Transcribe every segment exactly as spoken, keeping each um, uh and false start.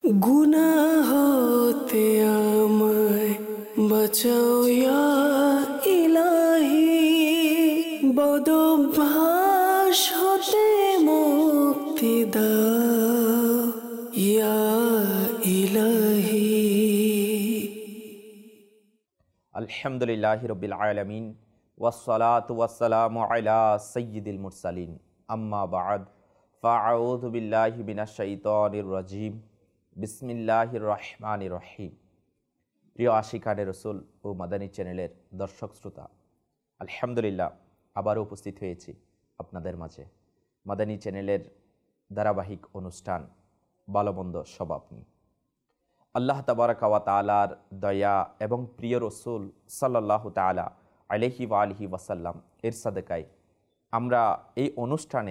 গুনাহ হতে আমায় বাঁচাও ইয়া ইলাহি, বদভ্যাস হতে মুক্তি দাও ইয়া ইলাহি। আলহামদুলিল্লাহি রাব্বিল আলামিন ওয়াসসালাতু ওয়াসসালামু আলা সাইয়্যিদিল মুরসালিন, আম্মা বা'দ, ফাআউযু বিল্লাহি মিনাশ শাইতানির রাজীম। বিসমিল্লাহির রহমানির রহিম। প্রিয় আশিকানে রসুল ও মাদানী চ্যানেলের দর্শক শ্রোতা, আলহামদুলিল্লাহ আবারও উপস্থিত হয়েছি আপনাদের মাঝে মাদানী চ্যানেলের ধারাবাহিক অনুষ্ঠান ভালোমন্দ স্বভাব নিয়ে। আল্লাহ তাবারাকা ওয়া তাআলার দয়া এবং প্রিয় রসুল সাল্লাল্লাহু তাআলা আলাইহি ওয়া আলিহি ওয়াসাল্লাম এর সাদেকায় আমরা এই অনুষ্ঠানে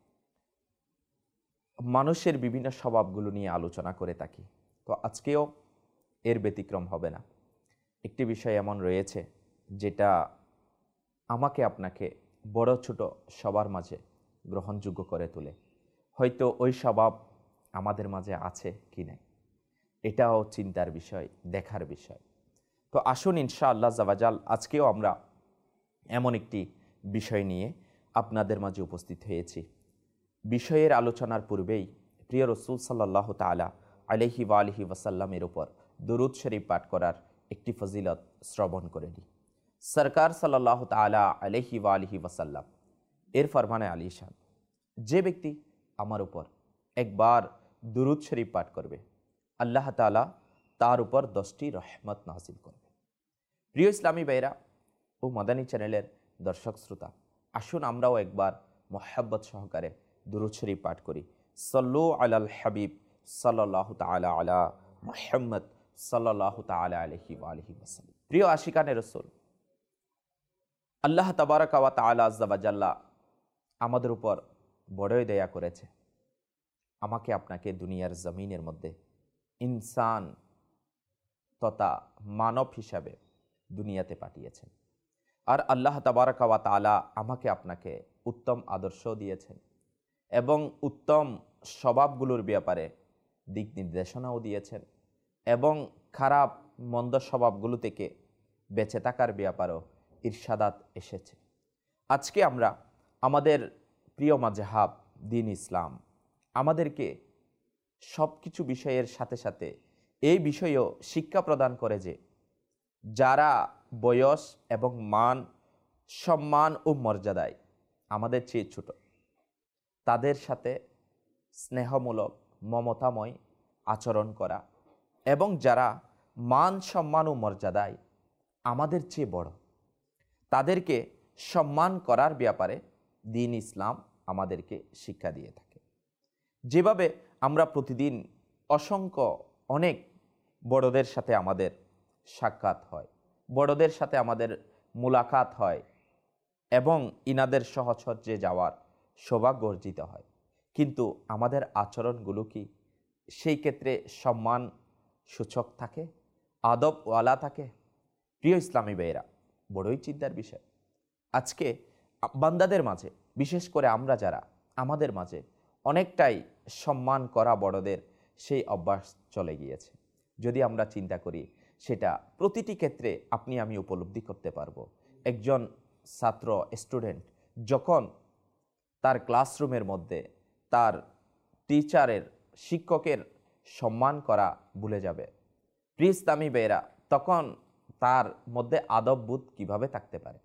মানুষের বিভিন্ন স্বভাবগুলো নিয়ে আলোচনা করে থাকি। তো আজকেও এর ব্যতিক্রম হবে না। একটি বিষয় এমন রয়েছে যেটা আমাকে আপনাকে বড় ছোট সবার মাঝে গ্রহণযোগ্য করে তোলে। হয়তো ওই স্বভাব আমাদের মাঝে আছে কি নাই, এটাও চিন্তার বিষয়, দেখার বিষয়। তো আসুন ইনশাআল্লাহ জাওয়াজাল আজকেও আমরা এমন একটি বিষয় নিয়ে আপনাদের মাঝে উপস্থিত হয়েছি। বিষয়ের আলোচনার পূর্বেই প্রিয় রসুল সাল্লাল্লাহু তাআলা আলাইহি ওয়া আলিহি ওয়াসাল্লামের উপর দুরূদ শরীফ পাঠ করার একটি ফজিলত শ্রবণ করে নিই। সরকার সাল্লাল্লাহু তাআলা আলাইহি ওয়া আলিহি ওয়াসাল্লাম এর ফরমানে আলিশান, যে ব্যক্তি আমার উপর একবার দুরূদ শরীফ পাঠ করবে, আল্লাহ তাআলা তার উপর দশটি রহমত নাযিল করবে। প্রিয় ইসলামী ভাইরা ও মাদানী চ্যানেলের দর্শক শ্রোতা, আসুন আমরাও একবার মোহাব্বত সহকারে দুরূদ শরীফ পাঠ করি। সাল্লু আলাল হাবিব সাল্লাল্লাহু তাআলা আলা মুহাম্মদ সাল্লাল্লাহু তাআলা আলাইহি ওয়া আলিহি ওয়াসাল্লাম। প্রিয় আশিকানে রাসূল, আল্লাহ তাবারাকা ওয়া তাআলা আযজা ওয়া জাল্লা আমাদের উপর বড়ই দয়া করেছে। আমাকে আপনাকে দুনিয়ার জমিনের মধ্যে ইনসান তথা মানব হিসাবে দুনিয়াতে পাঠিয়েছেন। আর আল্লাহ তাবারাকা ওয়া তাআলা আমাকে আপনাকে উত্তম আদর্শ দিয়েছেন এবং উত্তম স্বভাবগুলোর ব্যাপারে দিক নির্দেশনাও দিয়েছেন এবং খারাপ মন্দ স্বভাবগুলো থেকে বেঁচে থাকার ব্যাপারেও ইরশাদাত এসেছে। আজকে আমরা আমাদের প্রিয় মাযহাব দ্বীন ইসলাম আমাদেরকে সব কিছু বিষয়ের সাথে সাথে এই বিষয়েও শিক্ষা প্রদান করে যে যারা বয়স এবং মান, সম্মান ও মর্যাদায় আমাদের চেয়ে ছোট, তাদের সাথে স্নেহমূলক মমতাময় আচরণ করা এবং যারা মান, সম্মান ও মর্যাদায় আমাদের চেয়ে বড়, তাদেরকে সম্মান করার ব্যাপারে দ্বীন ইসলাম আমাদেরকে শিক্ষা দিয়ে থাকে। যেভাবে আমরা প্রতিদিন অসংখ্য অনেক বড়দের সাথে আমাদের সাক্ষাৎ হয়, বড়দের সাথে আমাদের মুলাকাত হয় এবং ইনাদের সহচর্যে যাওয়ার সৌভাগ্য অর্জিত হয়, কিন্তু আমাদের আচরণগুলো কি সেই ক্ষেত্রে সম্মান সূচক থাকে, আদবওয়ালা থাকে? প্রিয় ইসলামী ভাইয়েরা, বড়ই চিন্তার বিষয়। আজকে বান্দাদের মাঝে, বিশেষ করে আমরা যারা, আমাদের মাঝে অনেকটাই সম্মান করা বড়দের সেই অভ্যাস চলে গিয়েছে। যদি আমরা চিন্তা করি, সেটা প্রতিটি ক্ষেত্রে আপনি আমি উপলব্ধি করতে পারবো। একজন ছাত্র, স্টুডেন্ট যখন তার ক্লাসরুমের মধ্যে তার টিচারের, শিক্ষকের সম্মান করা ভুলে যাবে, প্রিয় ইসলামী ভাইয়েরা, তখন তার মধ্যে আদববোধ কিভাবে থাকতে পারে?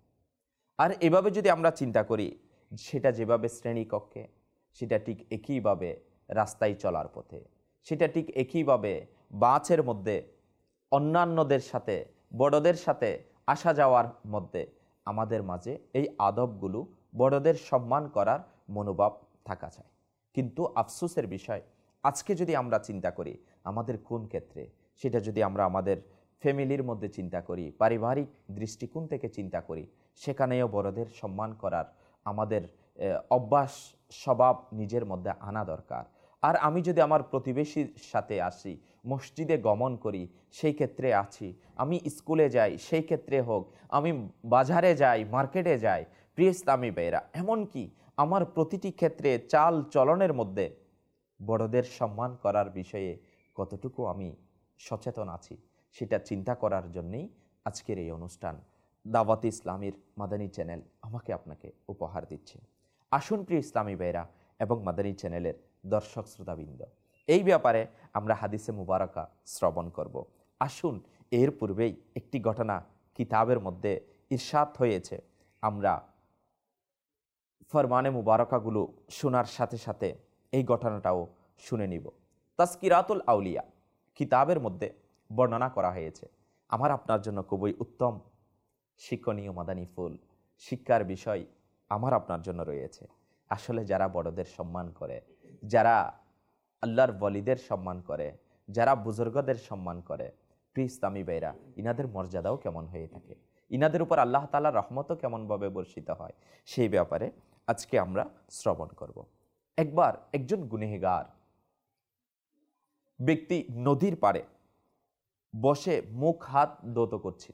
আর এভাবে যদি আমরা চিন্তা করি, সেটা যেভাবে শ্রেণীকক্ষে, সেটা ঠিক একইভাবে রাস্তায় চলার পথে, সেটা ঠিক একইভাবে বাসের মধ্যে অন্যান্যদের সাথে, বড়দের সাথে আসা যাওয়ার মধ্যে আমাদের মাঝে এই আদবগুলো, বড়দের সম্মান করার মনোভাব থাকা চাই। কিন্তু আফসোসের বিষয়, আজকে যদি আমরা চিন্তা করি আমাদের কোন ক্ষেত্রে, সেটা যদি আমরা আমাদের ফ্যামিলির মধ্যে চিন্তা করি, পারিবারিক দৃষ্টিকোণ থেকে চিন্তা করি, সেখানেও বড়দের সম্মান করার আমাদের অভ্যাস, স্বভাব নিজের মধ্যে আনা দরকার। আর আমি যদি আমার প্রতিবেশীর সাথে আসি, মসজিদে গমন করি, সেই ক্ষেত্রে আছি, আমি স্কুলে যাই, সেই ক্ষেত্রে হোক, আমি বাজারে যাই, মার্কেটে যাই, প্রিয় ইসলামী ভাইয়েরা, এমনকি আমার প্রতিটি ক্ষেত্রে চাল চলনের মধ্যে বড়দের সম্মান করার বিষয়ে কতটুকু আমি সচেতন আছি সেটা চিন্তা করার জন্যেই আজকের এই অনুষ্ঠান দাওয়াতে ইসলামীর মাদানী চ্যানেল আমাকে আপনাকে উপহার দিচ্ছে। আসুন প্রিয় ইসলামী ভাইরা এবং মাদানী চ্যানেলের দর্শক শ্রোতাবৃন্দ, এই ব্যাপারে আমরা হাদিসে মুবারাকা শ্রবণ করব। আসুন, এর পূর্বেই একটি ঘটনা কিতাবের মধ্যে ইরশাদ হয়েছে, আমরা ফরমানে মুবারকাগুলো শোনার সাথে সাথে এই ঘটনাটাও শুনে নিব। তাসকিরাতুল আউলিয়া কিতাবের মধ্যে বর্ণনা করা হয়েছে। আমার আপনার জন্য খুবই উত্তম শিক্ষণীয় মাদানী ফুল শিক্ষার বিষয় আমার আপনার জন্য রয়েছে। আসলে যারা বড়দের সম্মান করে, যারা আল্লাহর ওয়ালিদের সম্মান করে, যারা বুজুর্গদের সম্মান করে, প্রিয় ইসলামী ভাইরা, ইনাদের মর্যাদাও কেমন হয়ে থাকে, ইনাদের উপর আল্লাহ তাআলার রহমতও কেমনভাবে বর্ষিত হয়, সেই ব্যাপারে আজকে আমরা শ্রবণ করব। একবার একজন গুনেহগার ব্যক্তি নদীর পাড়ে বসে মুখ হাত ধৌত করছিল,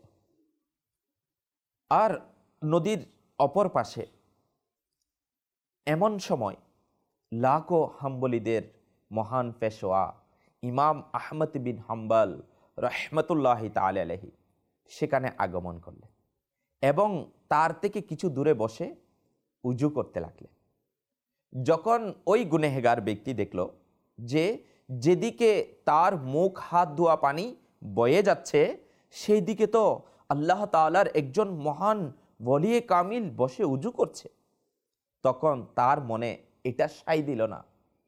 আর নদীর অপর পাশে এমন সময় লাখো হাম্বলীদের মহান পেশোয়া ইমাম আহমদ বিন হাম্বল রহমতুল্লাহি তাআলা আলাইহি সেখানে আগমন করলেন এবং তার থেকে কিছু দূরে বসে উজু করতে লাগলেন। যখন ওই গুনেহগার ব্যক্তি দেখল যে যেদিকে তার মুখ হাত ধোয়া পানি বয়ে যাচ্ছে সেই দিকে তো আল্লাহ তাআলার একজন মহান ওয়ালিয়ে কামিল বসে উজু করছে, তখন তার মনে এটা সাই দিল না,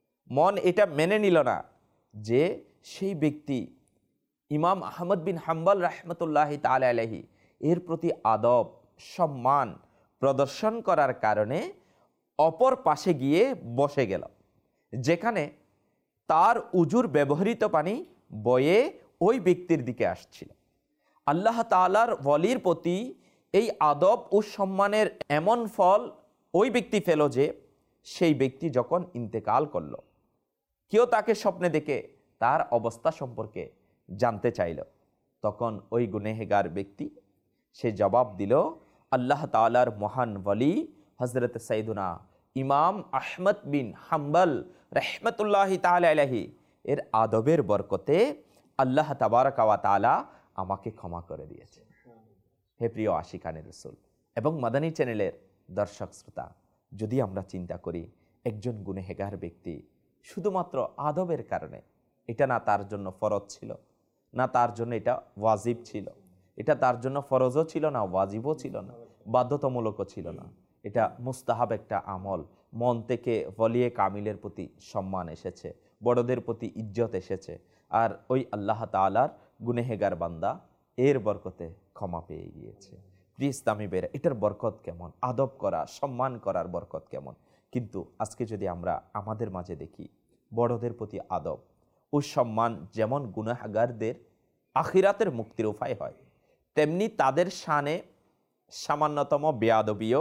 মন এটা মেনে নিল না যে সেই ব্যক্তি ইমাম আহমদ বিন হাম্বল রহমতুল্লাহি তাআলা আলাইহি এর প্রতি আদব সম্মান প্রদর্শন করার কারণে অপর পাশে গিয়ে বসে গেল, যেখানে তার উজুর ব্যবহৃত পানি বয়ে ওই ব্যক্তির দিকে আসছিল। আল্লাহ তাআলার ওয়ালির প্রতি এই আদব ও সম্মানের এমন ফল ওই ব্যক্তি পেল যে সেই ব্যক্তি যখন ইন্তেকাল করল, কেউ তাকে স্বপ্নে দেখে তার অবস্থা সম্পর্কে জানতে চাইল, তখন ওই গুনেহগার ব্যক্তি সে জবাব দিল, আল্লাহ তাআলার মহান ওয়ালি হযরত সাইয়্যিদুনা ইমাম আহমদ বিন হাম্বল রহমতুল্লাহি তাআলা আলাইহি এর আদবের বরকতে আল্লাহ তাবারাকা ওয়া তাআলা আমাকে ক্ষমা করে দিয়েছে। হে প্রিয় আশিকানে রাসূল এবং মাদানী চ্যানেলের দর্শক শ্রোতা, যদি আমরা চিন্তা করি একজন গুনেহগার ব্যক্তি শুধুমাত্র আদবের কারণে, এটা না তার জন্য ফরজ ছিল, না তার জন্য এটা ওয়াজিব ছিল, এটা তার জন্য ফরজও ছিল না, ওয়াজিবও ছিল না, বাধ্যতামূলকও ছিল না, এটা মুস্তাহাব একটা আমল, মন থেকে ওয়ালিয়ে কামিলের প্রতি সম্মান এসেছে, বড়দের প্রতি ইজ্জত এসেছে, আর ওই আল্লাহ তাআলার গুনেহগার বান্দা এর বরকতে ক্ষমা পেয়ে গিয়েছে। প্রিয় ইসলামী ভাইরা, এটার বরকত কেমন, আদব করা সম্মান করার বরকত কেমন। কিন্তু আজকে যদি আমরা আমাদের মাঝে দেখি বড়দের প্রতি আদব ও সম্মান যেমন গুনাহগারদের আখিরাতের মুক্তির উপায় হয়, তেমনি তাদের শানে সামান্যতম বেয়াদবিও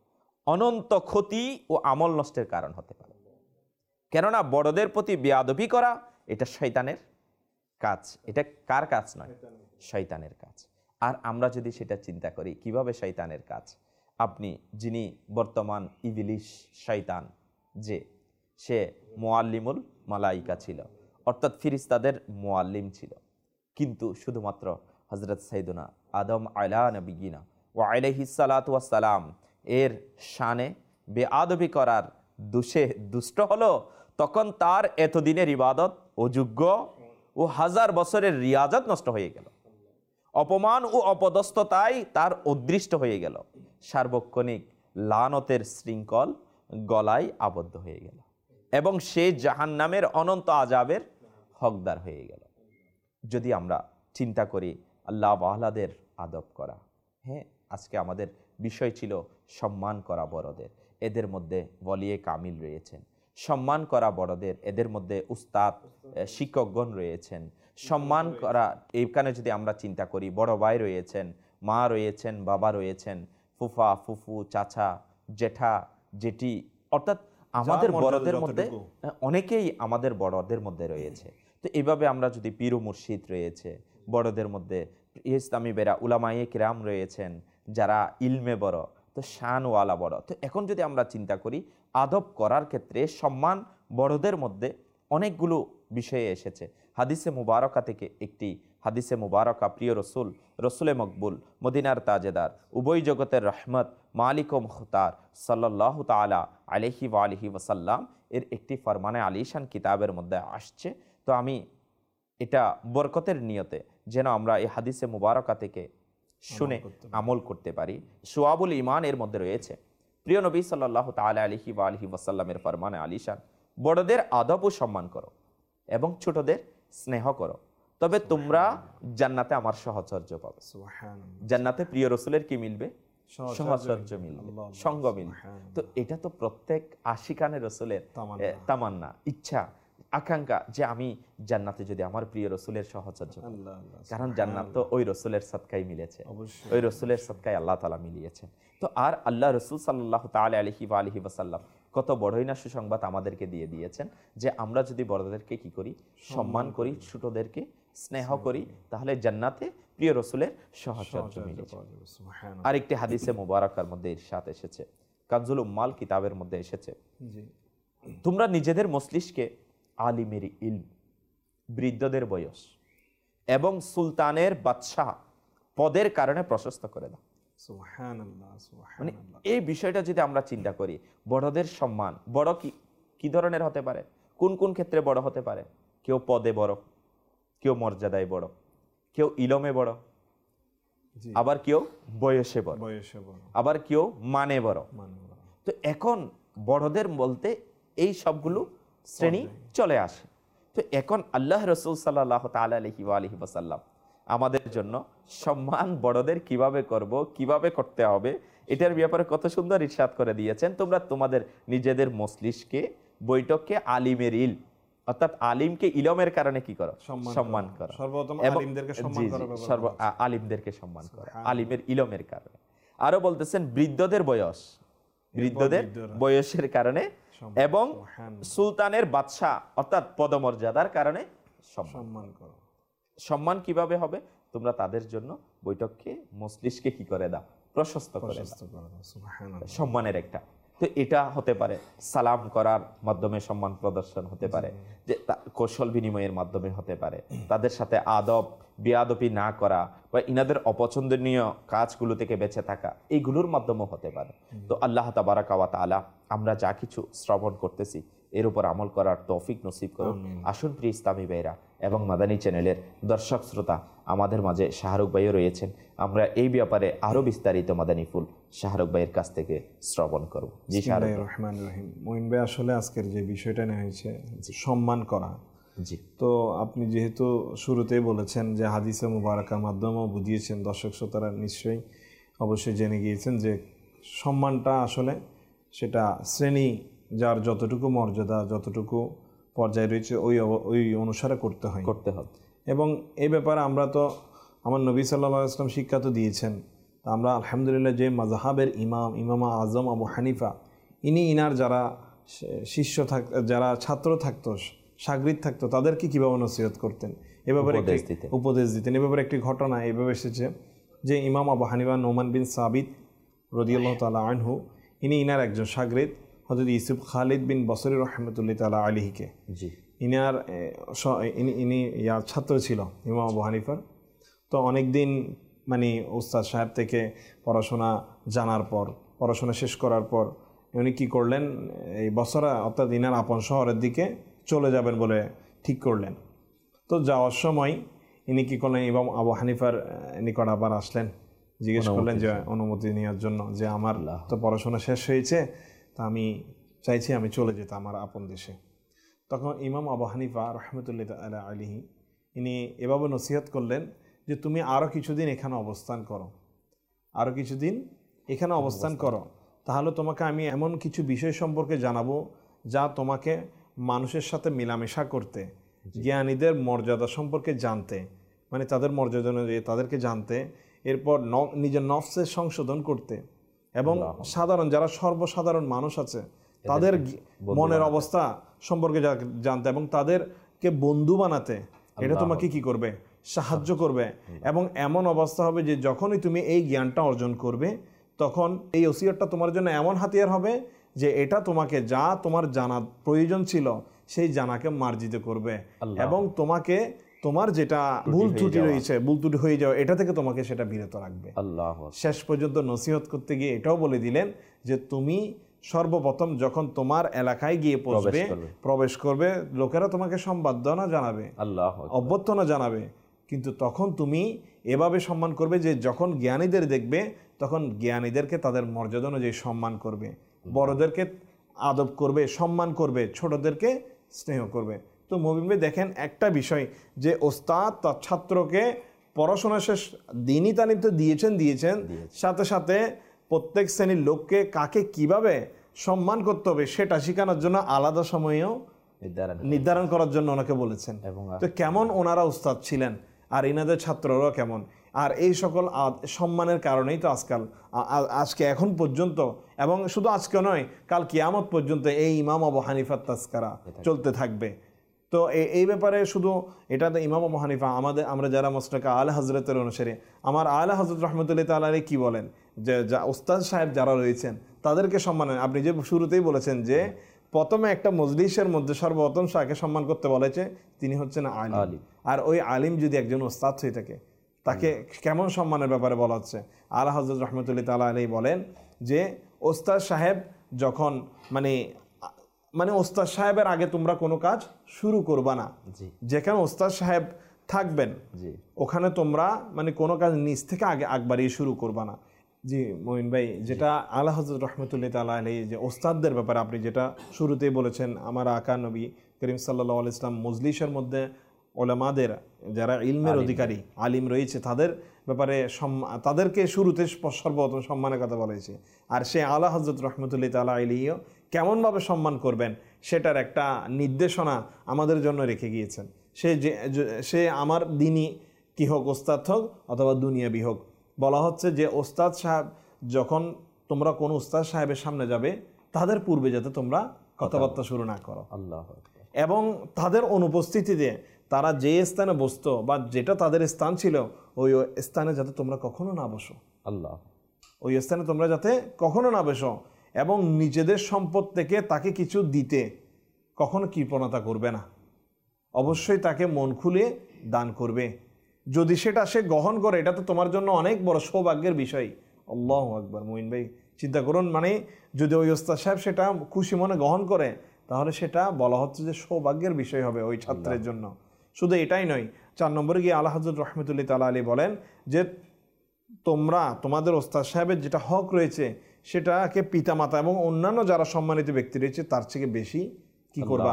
অনন্ত ক্ষতি ও আমল নষ্টের কারণ হতে পারে। কেননা বড়দের প্রতি বেয়াদবি করা এটা শয়তানের কাজ, এটা কার কাজ নয়, শয়তানের কাজ। আর আমরা যদি সেটা চিন্তা করি কিভাবে শয়তানের কাজ, আপনি যিনি বর্তমান ইবলিস শয়তান, যে সে মুআল্লিমুল মালাইকা ছিল, অর্থাৎ ফিরিস্তাদের মুআল্লিম ছিল, কিন্তু শুধুমাত্র হযরত সাইয়্যিদুনা আদম আলা নবিয়িনা ওয়া আলাইহিস সালাতু ওয়াস সালাম এর শানে বেআদবি করার দোষে দুষ্ট হলো, তখন তার এতদিনের ইবাদত অযোগ্য ও হাজার বছরের রিয়াজত নষ্ট হয়ে গেল, অপমান ও অপদস্থতায় তার অদৃষ্ট হয়ে গেল, সার্বক্ষণিক লানতের শৃঙ্খল গলায় আবদ্ধ হয়ে গেল এবং সে জাহান্নামের অনন্ত আযাবের হকদার হয়ে গেল। যদি আমরা চিন্তা করি আল্লাহ ওয়ালাদের আদব করা, হ্যাঁ আজকে আমাদের বিষয় ছিল সম্মান করা বড়দের, এদের মধ্যে ওয়ালিয়ে কামিল রয়েছেন, সম্মান করা বড়দের, এদের মধ্যে উস্তাদ শিক্ষকগণ রয়েছেন, সম্মান করা এইখানে যদি আমরা চিন্তা করি বড় ভাই রয়েছেন, মা রয়েছেন, বাবা রয়েছেন, ফুফা ফুফু চাচা জেঠা জেঠি, অর্থাৎ আমাদের বড়দের মধ্যে অনেকেই আমাদের বড়দের মধ্যে রয়েছে। তো এইভাবে আমরা যদি পীর ও মুর্শিদ রয়েছে বড়দের মধ্যে, ইসলামী বেরা উলামায়ে কিরাম রয়েছেন যারা ইলমে বড়, তো শানওয়ালা বড়। তো এখন যদি আমরা চিন্তা করি আদব করার ক্ষেত্রে সম্মান বড়দের মধ্যে অনেকগুলো বিষয়ে এসেছে। হাদিসে মুবারকা থেকে একটি হাদিসে মুবারকা, প্রিয় রসুল, রসুলে মকবুল, মদিনার তাজেদার, উভয় জগতের রহমত, মালিক ও মুখতার সাল্লাল্লাহু তাআলা আলাইহি ওয়া আলিহি ওয়াসাল্লাম এর একটি ফরমানে আলিশান কিতাবের মধ্যে আসছে। তো আমি এটা বরকতের নিয়তে যেন আমরা এই হাদিসে মুবারকা থেকে শুনে আমল করতে পারি। শুআবুল ঈমান এর মধ্যে রয়েছে প্রিয় নবী সাল্লাল্লাহু তাআলা আলাইহি ওয়া আলিহি ওয়াসাল্লামের ফরমানে আলিশান, বড়দের আদব ও সম্মান করো এবং ছোটদের স্নেহ করো, তবে তোমরা জান্নাতে আমার সাহচর্য পাবে। জান্নাতে প্রিয় রসুলের কি মিলবে? সাহচর্য মিলবে, সঙ্গ মিলবে। তো এটা তো প্রত্যেক আশিকানে রসুলের তামান্না, ইচ্ছা, আকাঙ্ক্ষা যে আমি জান্নাতে যদি আমার প্রিয় রসুলের সাহচর্য, কারণ জান্নাত তো ওই রসুলের সদকায় মিলেছে, ওই রসুলের সদকায় আল্লাহ তাআলা মিলিয়েছেন। তো আর আল্লাহ রসুল সাল্লাল্লাহু তাআলা আলাইহি ওয়া আলিহি ওয়াসাল্লাম কত বড়ই না সুসংবাদ আমাদেরকে দিয়ে দিয়েছেন যে আমরা যদি বড়দেরকে কি করি? সম্মান করি, ছোটদেরকে স্নেহ করি, তাহলে জান্নাতে প্রিয় রসুলের সাহচর্য মিলেছে। আরেকটি হাদিসে মুবারাকার মধ্যে ইরশাদ এসেছে, কানজুল উম্মাল কিতাবের মধ্যে এসেছে, তোমরা নিজেদের মস্তিষ্কে আলিমের ইলম, বৃদ্ধদের বয়স এবং সুলতানের বাদশাহ পদের কারণে প্রশস্ত করে দাও। মানে এই বিষয়টা যদি আমরা চিন্তা করি, বড়দের সম্মান বড় কি কি ধরনের হতে পারে? কোন কোন ক্ষেত্রে বড় হতে পারে? কেউ পদে বড়, কেউ মর্যাদায় বড়, কেউ ইলমে বড়, আবার কেউ বয়সে বড়, আবার কেউ মানে বড়। তো এখন বড়দের বলতে এই সবগুলো শ্রেণী চলে আসে। তো এখন আল্লাহ রসুল সাল্লাল্লাহু তাআলা আলাইহি ওয়া আলিহি ওয়াসাল্লাম আমাদের জন্য সম্মান বড়দের কিভাবে করব, কিভাবে করতে হবে, এটার ব্যাপারে কত সুন্দর ইরশাদ করে দিয়েছেন। তোমরা তোমাদের নিজেদের মস্তিষ্কে বৈঠককে আলিমের ইল, অর্থাৎ আলিমকে ইলমের কারণে কি করো? সম্মান করো। সর্বপ্রথম আলিমদেরকে সম্মান করো, সর্ব আলিমদেরকে সম্মান করো আলিমের ইলমের কারণে। আরো বলতেছেন বৃদ্ধদের বয়স, বৃদ্ধদের বয়সের কারণে, এবং সুলতানের বাদশাহ অর্থাৎ পদমর্যাদার কারণে সম্মান করো। সম্মান কিভাবে হবে? তোমরা তাদের জন্য বৈঠককে মস্তিষ্কে কি করে দাও? প্রশস্ত করে দাও। সম্মানের একটা তো এটা হতে পারে সালাম করার মাধ্যমে সম্মান প্রদর্শন হতে পারে, যে কৌশল বিনিময়ের মাধ্যমে হতে পারে, তাদের সাথে আদব বেয়াদবি না করা বা ইনাদের অপছন্দনীয় কাজগুলো থেকে বেঁচে থাকা, এইগুলোর মাধ্যমে হতে পারে। তো আল্লাহ তাবারাকা ওয়া তাআলা আমরা যা কিছু শ্রবণ করতেছি এর উপর আমল করার তৌফিক নসিব করুন। আসুন প্রিয় ইসলামী ভাইরা এবং মাদানী চ্যানেলের দর্শক শ্রোতা, আমাদের মাঝে শাহরুখ ভাইও রয়েছেন। আমরা এই ব্যাপারে আরো বিস্তারিত মাদানী ফুল শাহরুখ ভাইয়ের কাছ থেকে শ্রবণ করব। জি শাহরুখ রহমান রহিম। মুইন ভাই, আসলে আজকের যে বিষয়টা নেওয়া হয়েছে সম্মান করা, জি, তো আপনি যেহেতু শুরুতেই বলেছেন যে হাদিসে মুবারাকার মাধ্যমেও বুঝিয়েছেন, দর্শক শ্রোতারা নিশ্চয়ই অবশ্যই জেনে গিয়েছেন যে সম্মানটা আসলে সেটা শ্রেণী যার যতটুকু মর্যাদা, যতটুকু পর্যায়ে রয়েছে ওই ওই অনুসারে করতে হয় করতে হবে। এবং এই ব্যাপারে আমরা তো আমার নবী সাল্লাল্লাহু আলাইহি ওয়াসাল্লাম শিক্ষা তো দিয়েছেন। তা আমরা আলহামদুলিল্লাহ যে মাযহাবের ইমাম ইমাম আজম আবু হানিফা, ইনি ইনার যারা শিষ্য থাক যারা ছাত্র থাকতো, শাগরিদ থাকতো, তাদেরকে কীভাবে নসিহত করতেন এ ব্যাপারে উপদেশ দিতেন। এ ব্যাপারে একটি ঘটনা এভাবে এসেছে যে ইমাম আবু হানিফা নোমান বিন সাবিত রাদিয়াল্লাহু তাআলা আনহু, ইনি ইনার একজন শাগরিদ হযরত ইউসুফ খালিদ বিন বসরি রাহমাতুল্লাহি তাআলা আলাইহিকে, জি, ইনার ইনি ইনি ইয়ার ছাত্র ছিল ইমাম আবু হানিফার। তো অনেক দিন মানে উস্তাদ সাহেব থেকে পড়াশোনা জানার পর, পড়াশোনা শেষ করার পর উনি কী করলেন, এই বসরা অর্থাৎ ইনার আপন শহরের দিকে চলে যাবেন বলে ঠিক করলেন। তো যাওয়ার সময় ইনি কী করলেন, ইমাম আবু হানিফার নিকট আবার আসলেন, জিজ্ঞেস করলেন যে অনুমতি নেওয়ার জন্য, যে আমার তো পড়াশোনা শেষ হয়েছে, তা আমি চাইছি আমি চলে যেতে আমার আপন দেশে। তখন ইমাম আবু হানিফা রাহমাতুল্লাহি তাআলা আলাইহি ইনি এভাবে নসিহত করলেন যে তুমি আরও কিছুদিন এখানে অবস্থান করো, আরও কিছুদিন এখানে অবস্থান করো, তাহলে তোমাকে আমি এমন কিছু বিষয় সম্পর্কে জানাবো যা তোমাকে মানুষের সাথে মেলামেশা করতে, জ্ঞানীদের মর্যাদা সম্পর্কে জানতে, মানে তাদের মর্যাদা অনুযায়ী তাদেরকে জানতে, এরপর ন নিজের নফসের সংশোধন করতে, এবং সাধারণ যারা সর্বসাধারণ মানুষ আছে তাদের মনের অবস্থা সম্পর্কে জানতে এবং তাদেরকে বন্ধু বানাতে, এটা তোমাকে কি করবে? সাহায্য করবে। এবং এমন অবস্থা হবে যে যখনই তুমি এই জ্ঞানটা অর্জন করবে, তখন এই ওসিয়তটা তোমার জন্য এমন হাতিয়ার হবে যে এটা তোমাকে যা তোমার জানা প্রয়োজন ছিল সেই জানাকে মার্জিত করবে এবং তোমাকে তোমার যেটা ভুল ত্রুটি রয়েছে ভুল ত্রুটি হয়ে যাওয়া এটা থেকে তোমাকে সেটা বিরত রাখবে। আল্লাহ শেষ পর্যন্ত নসিহত করতে গিয়ে এটাও বলে দিলেন যে তুমি সর্বপ্রথম যখন তোমার এলাকায় গিয়ে পৌঁছবে, প্রবেশ করবে, লোকেরা তোমাকে সম্বর্ধনা জানাবে, আল্লাহ অভ্যর্থনা জানাবে, কিন্তু তখন তুমি এভাবে সম্মান করবে যে যখন জ্ঞানীদের দেখবে তখন জ্ঞানীদেরকে তাদের মর্যাদা অনুযায়ী সম্মান করবে, বড়দেরকে আদব করবে, সম্মান করবে, ছোটদেরকে স্নেহ করবে। তো মুবিন ভাই দেখেন একটা বিষয় যে ওস্তাদ তার ছাত্রকে পড়াশোনা শেষ দিনই তালিম তো দিয়েছেন দিয়েছেন সাথে সাথে প্রত্যেক শ্রেণীর লোককে কাকে কিভাবে সম্মান করতে হবে সেটা শেখানোর জন্য আলাদা সময়েও নির্ধারণ করার জন্য ওনাকে বলেছেন। তো কেমন ওনারা উস্তাদ ছিলেন আর ইনাদের ছাত্ররাও কেমন, আর এই সকল সম্মানের কারণেই তো আজকাল আজকে এখন পর্যন্ত এবং শুধু আজকে নয় কাল কিয়ামত পর্যন্ত এই ইমাম আবু হানিফার তাজকারা চলতে থাকবে। তো এই ব্যাপারে শুধু এটা ইমাম আবু হানিফা আমাদের আমরা যারা মোস্তাকা আলা হজরতের অনুসারী, আমার আলা হজরত রহমতুল্লাহ তাআলা কি বলেন যে যা উস্তাদ সাহেব যারা রয়েছেন তাদেরকে সম্মান, আপনি যে শুরুতেই বলেছেন যে প্রথমে একটা মজলিসের মধ্যে সর্বপ্রথম শাহকে সম্মান করতে বলেছে তিনি হচ্ছেন আলিম, আর ওই আলিম যদি একজন ওস্তাদ হয়ে থাকে তাকে কেমন সম্মানের ব্যাপারে বলা হচ্ছে। আলা হজরত রহমতুল্লাহ তাআলা আলাইহি বলেন যে ওস্তাদ সাহেব যখন মানে মানে ওস্তাদ সাহেবের আগে তোমরা কোনো কাজ শুরু করবা না, যেখানে ওস্তাদ সাহেব থাকবেন ওখানে তোমরা মানে কোনো কাজ নিজ থেকে আগে আগ বাড়িয়ে শুরু করবা না। জি মঈন ভাই, যেটা আলা হযরত রাহমাতুল্লাহি তাআলা আলাইহি যে ওস্তাদদের ব্যাপারে আপনি যেটা শুরুতেই বলেছেন, আমার আকা নবী করিম সাল্লাল্লাহু আলাইহি ওয়াসাল্লাম মজলিসের মধ্যে ওলামাদের যারা ইলমের অধিকারী আলিম রয়েছে তাদের ব্যাপারে তাদেরকে শুরুতে সর্বপ্রথম সম্মানের কথা বলা হয়েছে। আর সে আলা হযরত রাহমাতুল্লাহি তাআলা আলাইহিও কেমনভাবে সম্মান করবেন সেটার একটা নির্দেশনা আমাদের জন্য রেখে গিয়েছেন। সে যে সে আমার দিনই কি হোক, ওস্তাদ হোক অথবা দুনিয়াবি হোক, বলা হচ্ছে যে ওস্তাদ সাহেব যখন তোমরা কোনো ওস্তাদ সাহেবের সামনে যাবে তাদের পূর্বে যাতে তোমরা কথাবার্তা শুরু না করো, আল্লাহ, এবং তাদের অনুপস্থিতিতে তারা যে স্থানে বসতো বা যেটা তাদের স্থান ছিল ওই স্থানে যাতে তোমরা কখনো না বসো, আল্লাহ, ওই স্থানে তোমরা যাতে কখনো না বসো, এবং নিজেদের সম্পদ থেকে তাকে কিছু দিতে কখনো কৃপণতা করবে না, অবশ্যই তাকে মন খুলে দান করবে। যদি সেটা সে গ্রহণ করে এটা তো তোমার জন্য অনেক বড় সৌভাগ্যের বিষয়। আল্লাহু আকবার। মুইন ভাই চিন্তা করুন, মানে যদি ওই ওস্তাদ সাহেব সেটা খুশি মনে গ্রহণ করে তাহলে সেটা বলা হচ্ছে যে সৌভাগ্যের বিষয় হবে ওই ছাত্রের জন্য। শুধু এটাই নয়, চার নম্বরে গিয়ে আলা হযরত রাহমাতুল্লাহি তাআলা আলাইহি বলেন যে তোমরা তোমাদের ওস্তাদ সাহেবের যেটা হক রয়েছে সেটাকে পিতামাতা এবং অন্যান্য যারা সম্মানিত ব্যক্তি রয়েছে তার থেকে বেশি কি করবা,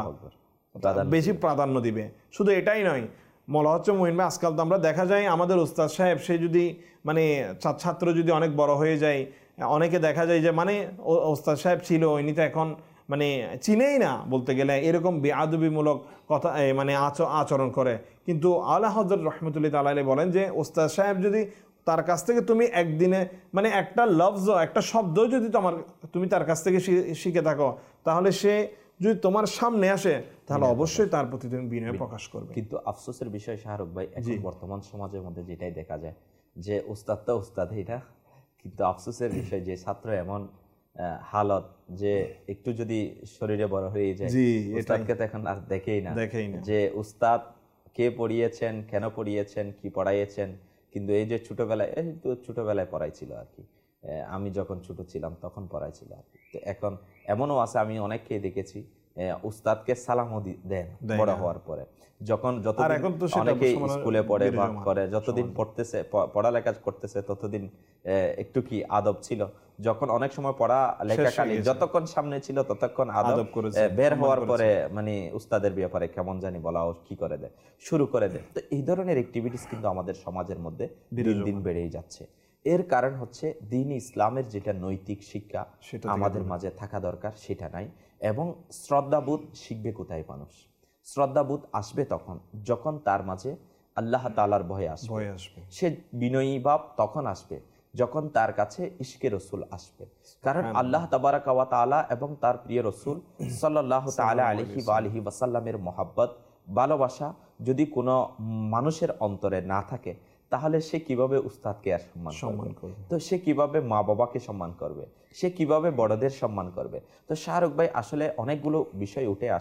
বেশি প্রাধান্য দিবে। শুধু এটাই নয়, বলা হচ্ছে মুইন ভাই আজকাল তো আমরা দেখা যায় আমাদের ওস্তাদ সাহেব সে যদি মানে ছাত্র যদি অনেক বড় হয়ে যায়, অনেকে দেখা যায় যে মানে ওস্তাদ সাহেব ছিল উনি তো এখন মানে চিনেই না বলতে গেলে, এরকম বেআদবিমূলক কথা মানে আচরণ করে। কিন্তু আলা হযরত রাহমাতুল্লাহি তাআলা আলাইহি বলেন যে ওস্তাদ সাহেব যদি তার কাছ থেকে তুমি একদিনে মানে একটা লফজ একটা শব্দ যদি তোমার তুমি তার কাছ থেকে শিখে থাকো তাহলে সে যদি তোমার সামনে আসে তাহলে অবশ্যই তার প্রতি তুমি বিনয় প্রকাশ করবে। কিন্তু আফসোসের বিষয় শাহরুখ ভাই, এখন বর্তমান সমাজের মধ্যে যেটাই দেখা যায় যে উস্তাদটা উস্তাদ এটা, কিন্তু আফসোসের বিষয় যে ছাত্র এমন হালত যে একটু যদি শরীরে বড় হয়ে যায় উস্তাদকে তো এখন আর দেখেই না, দেখেই না যে উস্তাদ কে পড়িয়েছেন, কেন পড়িয়েছেন, কি পড়াইয়েছেন। কিন্তু এই যে ছোটবেলায় এই তো ছোটবেলায় পড়াইছিল আর কি, আমি যখন ছোট ছিলাম তখন পড়াইছিল আর কি। তো এখন এমনও আছে আমি অনেককেই দেখেছি উস্তাদকে সালামও দেন বড় হওয়ার পরে, যখন যতদিন অনেকে স্কুলে পড়ে বা করে যতদিন পড়তেছে পড়ালেখা করতেছে ততদিন একটু কি আদব ছিল, যখন অনেক সময় পড়া লেখাকালীন যতক্ষণ সামনে ছিল ততক্ষণ আদব করেছে, বের হওয়ার পরে মানে উস্তাদের ব্যাপারে কেমন জানি বলা কি করে দেয়, শুরু করে দেয়। তো এই ধরনের অ্যাক্টিভিটিস কিন্তু আমাদের সমাজের মধ্যে দিন দিন বেড়েই যাচ্ছে। এর কারণ হচ্ছে দ্বীন ইসলামের যেটা নৈতিক শিক্ষা আমাদের মাঝে থাকা দরকার সেটা নাই, এবং শ্রদ্ধাবোধ শিখবে কোথায় মানুষ? শ্রদ্ধাবোধ আসবে তখন যখন তার মাঝে আল্লাহ তাআলার ভয় আসবে, সে বিনয়ী ভাব তখন আসবে যখন তার কাছে ইশকে রসুল আসবে। কারণ আল্লাহ তাবারাকা ওয়া তাআলা এবং তার প্রিয় রসুল সাল্লাল্লাহু তাআলা আলাইহি ওয়া আলিহি ওয়াসাল্লামের মহব্বত ভালোবাসা যদি কোনো মানুষের অন্তরে না থাকে তাহলে সে কিভাবে উস্তাদকে আর সম্মান সম্মান করবে? তো সে কিভাবে মা বাবাকে সম্মান করবে? সে কিভাবে বড়দের সম্মান করবে? তো শাহরুখ ভাই আসলে অনেকগুলো বিষয় উঠে আসে।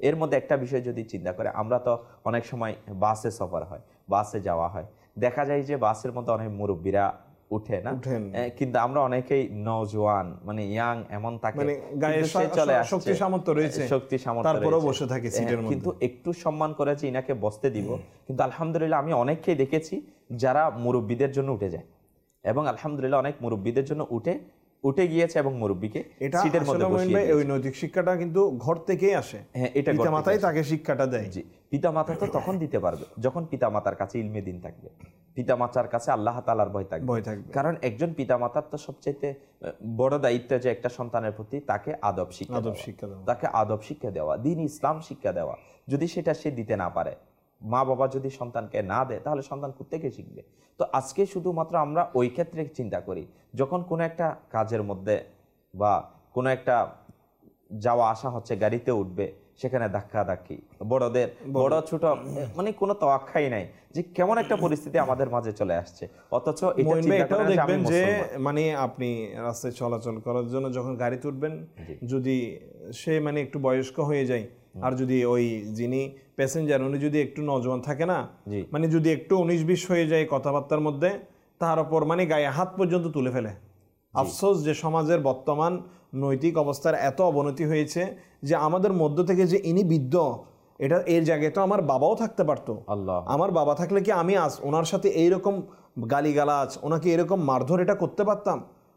এর মধ্যে একটা বিষয় যদি চিন্তা করে, আমরা তো অনেক সময় বাসে সফর হয়, বাসে যাওয়া হয়, দেখা যায় যে বাসের মধ্যে অনেক মুরব্বীরা উঠে না, কিন্তু আমরা অনেকেই নওজোয়ান মানে ইয়াং এমন থাকে, মানে গায়ে চলে শক্তি সামর্থ্য রয়েছে, শক্তি সামর্থ্য তারপরেও বসে থাকে সিটের মধ্যে, কিন্তু একটু সম্মান করেছে ইনাকে বসতে দিব। কিন্তু আলহামদুলিল্লাহ আমি অনেককেই দেখেছি যারা মুরব্বীদের জন্য উঠে যায়, এবং আলহামদুলিল্লাহ অনেক মুরব্বীদের জন্য উঠে উঠে গিয়েছে এবং মুরব্বীকে সিটের মধ্যে বসিয়ে দিয়েছে। ওই নৈতিক শিক্ষাটা কিন্তু ঘর থেকেই আসে। হ্যাঁ, এটা পিতামাতাই তাকে শিক্ষাটা দেয়। জি, পিতামাতা তো তখন দিতে পারবে যখন পিতামাতার কাছে ইলমে দিন থাকবে, পিতামাতার কাছে আল্লাহ তাআলার ভয় থাকবে। ভয় থাকবে। কারণ একজন পিতামাতার তো সবচেয়ে বড় দায়িত্ব যে একটা সন্তানের প্রতি তাকে আদব শিক্ষা আদব দেওয়া, শিক্ষা দেওয়া, তাকে আদব শিক্ষা দেওয়া, দ্বীন ইসলাম শিক্ষা দেওয়া। যদি সেটা সে দিতে না পারে, মা বাবা যদি সন্তানকে না দেয়, তাহলে সন্তান কোত্থেকে শিখবে? তো আজকে শুধুমাত্র আমরা ওই ক্ষেত্রে চিন্তা করি, যখন কোনো একটা কাজের মধ্যে বা কোনো একটা যাওয়া আসা হচ্ছে, গাড়িতে উঠবে, সেখানে ধাক্কা ধাক্কি, বড়দের বড় ছোট মানে কোনো তোয়াক্কাই নাই যে কেমন একটা পরিস্থিতি আমাদের মাঝে চলে আসছে। অথচ এটা চিন্তা করেন যে আমি যে মানে আপনি রাস্তায় চলাচল করার জন্য যখন গাড়িতে উঠবেন, যদি সে মানে একটু বয়স্ক হয়ে যায়, আর যদি ওই যিনি প্যাসেঞ্জার উনি যদি একটু নজওয়ান থাকে না, মানে যদি একটু উনিশ বিশ হয়ে যায় কথাবার্তার মধ্যে, তার উপর মানে গায়ে হাত পর্যন্ত তুলে ফেলে। আফসোস যে সমাজের বর্তমান নৈতিক অবস্থার এত অবনতি হয়েছে যে আমাদের মধ্য থেকে যে ইনি বৃদ্ধ, এটা এর জায়গায় তো আমার বাবাও থাকতে পারতো। আল্লাহ, আমার বাবা থাকলে কি আমি আজ ওনার সাথে এইরকম গালিগালাজ, ওনাকে এরকম মারধর এটা করতে পারতাম?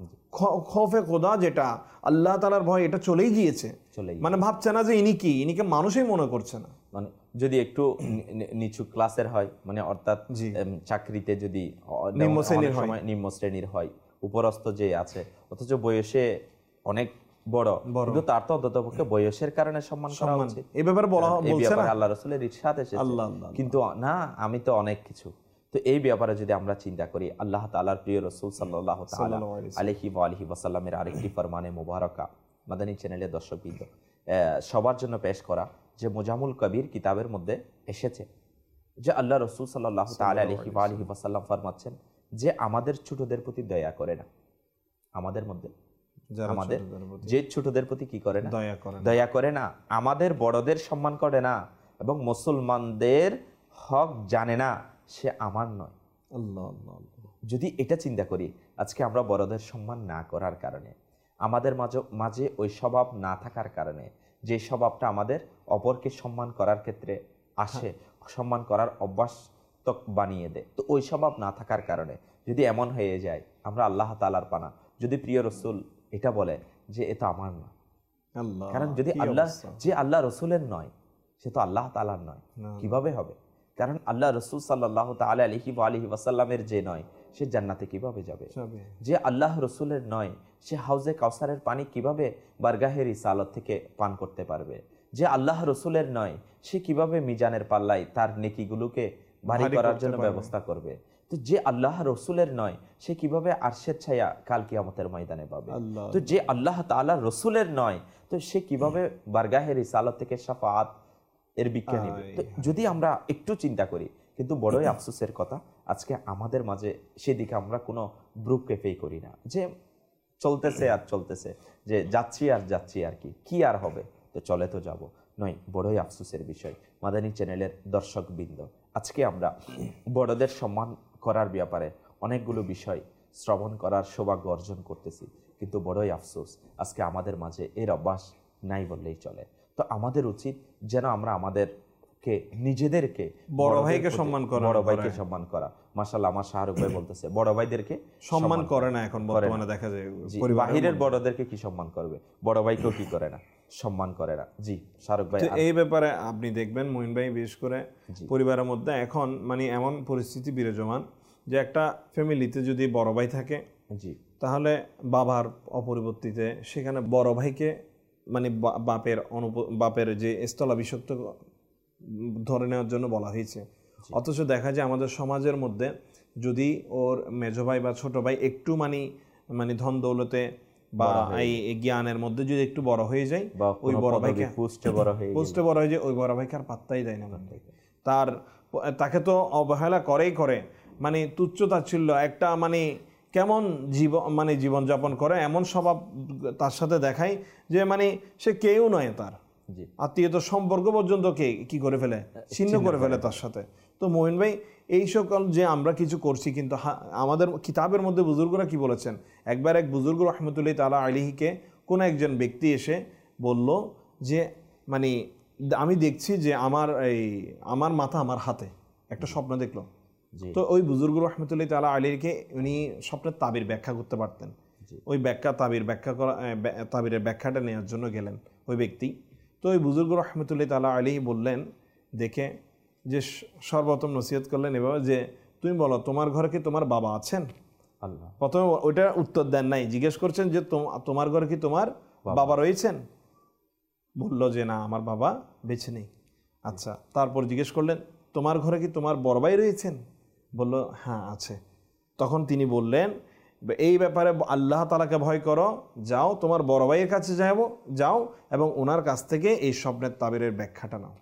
খৌফে খোদা যেটা আল্লাহ তাআলার ভয়, এটা চলেই গিয়েছে। মানে ভাবছে না যে ইনি কি, ইনিকে মানুষই মনে করছে না। মানে যদি একটু নিচু ক্লাসের হয়, মানে অর্থাৎ চাকরিতে যদি নিম্ন শ্রেণীর হয়, নিম্ন শ্রেণীর হয়, উপরস্থ যে আছে, অথচ বয়সে অনেক বড়, কিন্তু তার তো অন্ততপক্ষে বয়সের কারণে সম্মান করা উচিত। এই ব্যাপারে বলা বলছে না, আল্লাহ রাসূলের ইরশাদ এসেছে, কিন্তু না আমি তো অনেক কিছু। তো এই ব্যাপারে যদি আমরা চিন্তা করি, আল্লাহ তাআলার প্রিয় রাসূল সাল্লাল্লাহু তাআলা আলাইহি ওয়া আলিহি ওয়াসাল্লামের আরেকটি ফরমানে মুবারাকা মাদানী চ্যানেলের দর্শকবৃন্দ সবার জন্য পেশ করা যে মুজামুল কবির কিতাবের মধ্যে এসেছে যে আল্লাহ রাসূল সাল্লাল্লাহু তাআলা আলাইহি ওয়া আলিহি ওয়াসাল্লাম ফরমাচ্ছেন যে আমাদের ছোটদের প্রতি দয়া করে না, আমাদের মধ্যে আমাদের যে ছোটদের প্রতি কি করে না, দয়া করে না, আমাদের বড়দের সম্মান করে না, এবং মুসলমানদের হক জানে না, সে আমার নয়। আল্লাহ আল্লাহ। যদি এটা চিন্তা করি, আজকে আমরা বড়দের সম্মান না করার কারণে, আমাদের মাঝে মাঝে ওই স্বভাব না থাকার কারণে, যে স্বভাবটা আমাদের অপরকে সম্মান করার ক্ষেত্রে আসে, সম্মান করার অভ্যাস তক বানিয়ে দেয়, তো ওই স্বভাব না থাকার কারণে যদি এমন হয়ে যায়, আমরা আল্লাহ তাআলার পানা, যদি প্রিয় রাসূল এটা বলে যে এটা আমার না, কারণ যদি আল্লাহ যে আল্লাহ রাসূলের নয়, সে তো আল্লাহ তাআলার নয়, কিভাবে হবে? কারণ আল্লাহ রাসূল সাল্লাল্লাহু তাআলা আলাইহি ওয়া আলিহি ওয়াসাল্লামের যে নয়, সে জান্নাতে কিভাবে যাবে? যে আল্লাহ রাসূলের নয়, সে হাউজে কাউসারের পানি কিভাবে বারগাহে রিসালাত থেকে পান করতে পারবে? যে আল্লাহ রাসূলের নয়, সে কিভাবে মিজানের পাল্লায় তার নেকিগুলোকে ভারী করার জন্য ব্যবস্থা করবে? তো যে আল্লাহ রাসূলের নয়, সে কিভাবে আরশের ছায়া কাল কিয়ামতের ময়দানে পাবে? তো যে আল্লাহ তাআলা রাসূলের নয়, তো সে কিভাবে বারগাহে রিসালাত থেকে শাফাআত এর ভিক্ষা নেবে? তো যদি আমরা একটু চিন্তা করি, কিন্তু বড়ই আফসোসের কথা, আজকে আমাদের মাঝে সেদিকে আমরা কোনো ভ্রুক্ষেপই করি না, যে চলতেছে আর চলতেছে, যে যাচ্ছি আর যাচ্ছি আর কি কি আর হবে, তো চলে তো যাব নয়। বড়ই আফসোসের বিষয় মাদানী চ্যানেলের দর্শকবৃন্দ, আজকে আমরা বড়দের সম্মান করার ব্যাপারে অনেকগুলো বিষয় শ্রবণ করার সৌভাগ্য অর্জন করতেছি, কিন্তু বড়ই আফসোস আজকে আমাদের মাঝে এর অভ্যাস নাই বললেই চলে। তো আমাদের উচিত যেন আমরা আমাদেরকে নিজেদেরকে বড় ভাইকে সম্মান করা, বড় ভাইকে সম্মান করা। মাশাআল্লাহ, আমার শাহরুখ ভাই বলতেছে বড় ভাইদেরকে সম্মান করে না, এখন বর্তমানে দেখা যায় বাহিরের বড়দেরকে কি সম্মান করবে, বড় ভাইকেও কি করে না, সম্মান করে না। জি শাহরুখ ভাই, এই ব্যাপারে আপনি দেখবেন মুইন ভাই, বিশেষ করে পরিবারের মধ্যে এখন মানে এমন পরিস্থিতি বিরাজমান যে একটা ফ্যামিলিতে যদি বড় ভাই থাকে, জি, তাহলে বাবার অপরিবর্তিতে সেখানে বড় ভাইকে মানে বাপের অনুপ বাপের যে স্থলাভিষিক্ত ধরে নেওয়ার জন্য বলা হয়েছে। অথচ দেখা যায় আমাদের সমাজের মধ্যে যদি ওর মেজো ভাই বা ছোট ভাই একটু মানে মানে ধন দৌলতে বা এই জ্ঞানের মধ্যে যদি একটু বড় হয়ে যায়, ওই বড় ভাইকে পোস্টে বড় হয়ে পোস্টে বড় হয়ে যায়, ওই বড় ভাইকে আর পাত্তাই দেয় না। তার তাকে তো অবহেলা করেই করে, মানে তুচ্ছ তাচ্ছিল্য একটা মানে কেমন জীবন মানে জীবনযাপন করে এমন স্বভাব তার সাথে দেখায় যে মানে সে কেউ নয় তার। জি। আত্মীয়তা সম্পর্ক পর্যন্ত কে কি করে ফেলে, ছিন্ন করে ফেলে তার সাথে। তো মোমিন ভাই, এই সকল যে আমরা কিছু করছি, কিন্তু আমাদের কিতাবের মধ্যে বুজুর্গরা কি বলেছেন, একবার এক বুজুর্গ রহমতুল্লাহ তাআলা আলাইহিকে কোন একজন ব্যক্তি এসে বলল যে মানে আমি দেখছি যে আমার এই আমার মাথা আমার হাতে, একটা স্বপ্ন দেখলো। তো ওই বুজুর্গ রহমতুল্লাহ তাআলা আলাইহিকে উনি স্বপ্নের তাবির ব্যাখ্যা করতে পারতেন। ওই ব্যাখ্যা তাবির ব্যাখ্যা করা তাবিরের ব্যাখ্যাটা নেওয়ার জন্য গেলেন ওই ব্যক্তি। তো ওই বুজুর্গ রহমতুল্লাহ তাআলা আলাইহি বললেন, দেখে যে সর্বপ্রথম নসিহত করলেন এভাবে যে তুমি বলো তোমার ঘরে কি তোমার বাবা আছেন? আল্লাহ। প্রথমে ওইটা উত্তর দেন নাই, জিজ্ঞেস করছেন যে তোমার ঘরে কি তোমার বাবা রয়েছেন? বললো যে না, আমার বাবা বেঁচে নেই। আচ্ছা, তারপর জিজ্ঞেস করলেন তোমার ঘরে কি তোমার বড় ভাই রয়েছেন? বললো হ্যাঁ আছে। তখন তিনি বললেন এই ব্যাপারে আল্লাহ তাআলাকে ভয় করো, যাও তোমার বড় ভাইয়ের কাছে যাও যাও এবং ওনার কাছ থেকে এই স্বপ্নের তাবিরের ব্যাখ্যাটা নাও।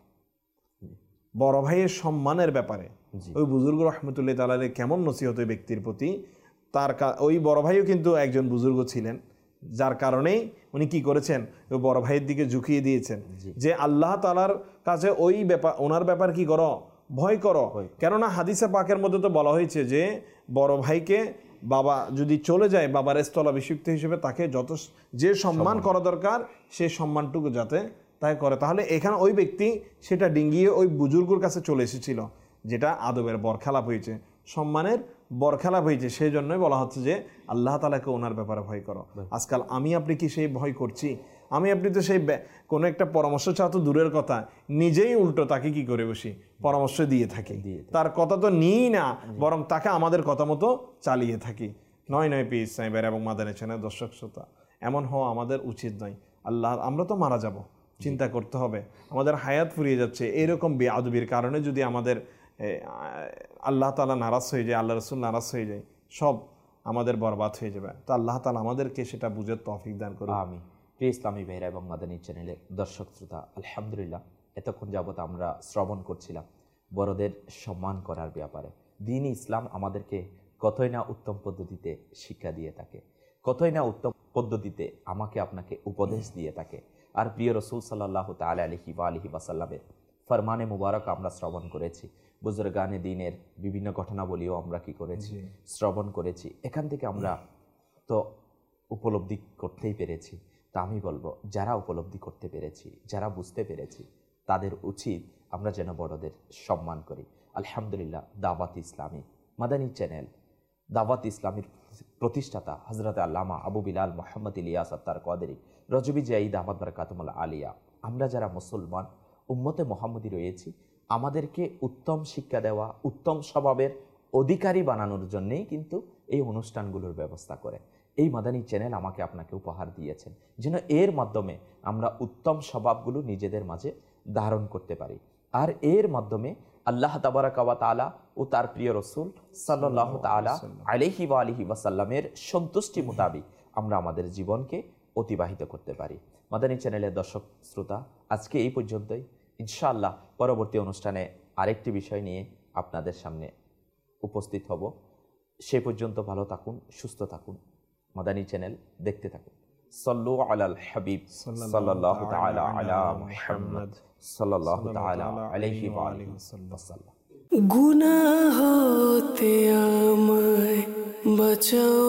বড় ভাইয়ের সম্মানের ব্যাপারে ওই বুজুর্গ রহমতুল্লাহ তাআলা কেমন নসিহত ওই ব্যক্তির প্রতি। তার ওই বড় ভাইও কিন্তু একজন বুজুর্গ ছিলেন, যার কারণেই উনি কি করেছেন, ওই বড় ভাইয়ের দিকে ঝুঁকিয়ে দিয়েছেন যে আল্লাহ তাআলার কাছে ওই ব্যাপার ওনার ব্যাপার কি করো, ভয় করো। কেননা হাদিসে পাকের মধ্যে তো বলা হয়েছে যে বড় ভাইকে বাবা যদি চলে যায়, বাবার স্থলাভিষিক্ত হিসেবে তাকে যত যে সম্মান করা দরকার সেই সম্মানটুকু যাতে তাই করে। তাহলে এখানে ওই ব্যক্তি সেটা ডিঙ্গিয়ে ওই বুজুর্গর কাছে চলে এসেছিল, যেটা আদবের বরখেলাপ হয়েছে, সম্মানের বরখেলাপ হয়েছে। সেই জন্যই বলা হচ্ছে যে আল্লাহ তাআলাকে ওনার ব্যাপারে ভয় করো। আজকাল আমি আপনি কি সেই ভয় করছি? আমি আপনি তো সেই কোনো একটা পরামর্শ চাও তো দূরের কথা, নিজেই উল্টো তাকে কি করে বসি, পরামর্শ দিয়ে থাকি। তার কথা তো নিই না, বরং তাকে আমাদের কথা মতো চালিয়ে থাকি। নয় নয় পি ইসলামের এবং মাদানী চ্যানেল দর্শক শ্রোতা, এমন হওয়া আমাদের উচিত নয়। আল্লাহ, আমরা তো মারা যাব, চিন্তা করতে হবে, আমাদের হায়াত ফুরিয়ে যাচ্ছে। এরকম বেআদবির কারণে যদি আমাদের আল্লাহ তাআলা নারাজ হয়ে যায়, আল্লাহ রাসূল নারাজ হয়ে যায়, সব আমাদের বরবাদ হয়ে যাবে। তো আল্লাহ তাআলা আমাদেরকে সেটা বুঝে তৌফিক দান করুন। আমিন। প্রিয় ইসলামী ভাইরা এবং মাদানী চ্যানেলের দর্শক শ্রোতা, আলহামদুলিল্লাহ এতক্ষণ যাবত আমরা শ্রবণ করছিলাম বড়দের সম্মান করার ব্যাপারে। দ্বীন ইসলাম আমাদেরকে কতই না উত্তম পদ্ধতিতে শিক্ষা দিয়ে থাকে, কতই না উত্তম পদ্ধতিতে আমাকে আপনাকে উপদেশ দিয়ে থাকে। আর প্রিয় রাসূল সাল্লাল্লাহু তাআলা আলাইহি ওয়া আলিহি ওয়াসাল্লামের ফরমানে মুবারক আমরা শ্রবণ করেছি, বুজুর্গানে দ্বীনের বিভিন্ন ঘটনাবলীও আমরা কি করেছি, শ্রবণ করেছি। এখান থেকে আমরা তো উপলব্ধি করতেই পেরেছি। তা আমি বলবো, যারা উপলব্ধি করতে পেরেছি, যারা বুঝতে পেরেছি, তাদের উচিত আমরা যেন বড়দের সম্মান করি। আলহামদুলিল্লাহ, দাওয়াত ইসলামী মাদানী চ্যানেল, দাওয়াত ইসলামীর প্রতিষ্ঠাতা হযরত আল্লামা আবু বিলাল মুহাম্মদ ইলিয়াস আত্তার কাদেরী রজবি জাইদ আহমদ বারাকাতুল আলিয়া, আমরা যারা মুসলমান উম্মতে মুহাম্মদী রয়েছি, আমাদেরকে উত্তম শিক্ষা দেওয়া, উত্তম স্বভাবের অধিকারী বানানোর জন্যেই কিন্তু এই অনুষ্ঠানগুলোর ব্যবস্থা করে। এই মাদানী চ্যানেল আমাকে আপনাকে উপহার দিয়েছেন যেন এর মাধ্যমে আমরা উত্তম স্বভাবগুলো নিজেদের মাঝে ধারণ করতে পারি, আর এর মাধ্যমে আল্লাহ তাবারাকা ওয়া তাআলা ও তার প্রিয় রাসূল সাল্লাল্লাহু তাআলা আলাইহি ওয়া আলিহি ওয়াসাল্লামের সন্তুষ্টি মোতাবেক আমরা আমাদের জীবনকে অতিবাহিত করতে পারি। মাদানী চ্যানেলের দর্শক শ্রোতা, আজকে এই পর্যন্তই। ইনশাআল্লাহ পরবর্তী অনুষ্ঠানে আরেকটি বিষয় নিয়ে আপনাদের সামনে উপস্থিত হব। সে পর্যন্ত ভালো থাকুন, সুস্থ থাকুন, মাদানী চ্যানেল দেখতে থাকুন। সাল্লু আলাল হাবিব সাল্লাল্লাহু তাআলা আলা মুহাম্মদ সাল্লাল্লাহু তাআলা আলাইহি ওয়া আলিহি ওয়াসাল্লাম। গুনাহ হতে আমায় বাঁচাও।